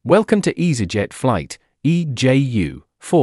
Welcome to EasyJet flight EJU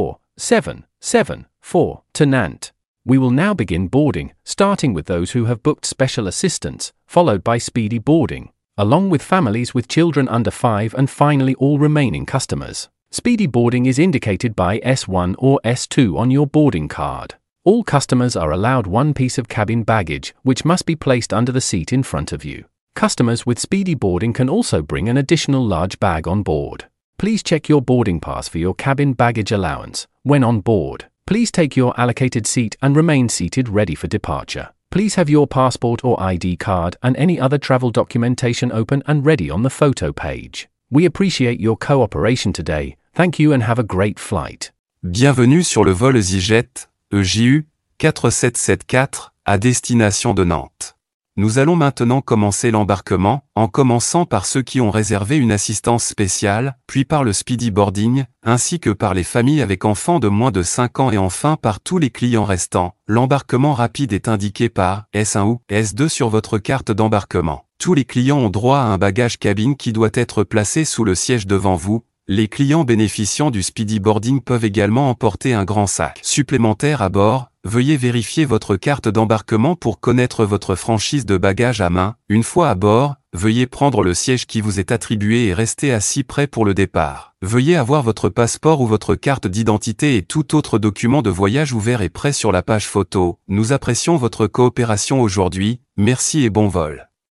4774 to Nantes. We will now begin boarding, starting with those who have booked special assistance, followed by speedy boarding, along with families with children under 5 and finally all remaining customers. Speedy boarding is indicated by S1 or S2 on your boarding card. All customers are allowed one piece of cabin baggage, which must be placed under the seat in front of you. Customers with speedy boarding can also bring an additional large bag on board. Please check your boarding pass for your cabin baggage allowance. When on board, please take your allocated seat and remain seated ready for departure. Please have your passport or ID card and any other travel documentation open and ready on the photo page. We appreciate your cooperation today. Thank you and have a great flight. Bienvenue sur le vol EasyJet, EJU 4774, à destination de Nantes. Nous allons maintenant commencer l'embarquement, en commençant par ceux qui ont réservé une assistance spéciale, puis par le speedy boarding, ainsi que par les familles avec enfants de moins de 5 ans et enfin par tous les clients restants. L'embarquement rapide est indiqué par S1 ou S2 sur votre carte d'embarquement. Tous les clients ont droit à un bagage cabine qui doit être placé sous le siège devant vous. Les clients bénéficiant du speedy boarding peuvent également emporter un grand sac supplémentaire à bord. Veuillez vérifier votre carte d'embarquement pour connaître votre franchise de bagages à main. Une fois à bord, veuillez prendre le siège qui vous est attribué et rester assis prêt pour le départ. Veuillez avoir votre passeport ou votre carte d'identité et tout autre document de voyage ouvert et prêt sur la page photo. Nous apprécions votre coopération aujourd'hui. Merci et bon vol.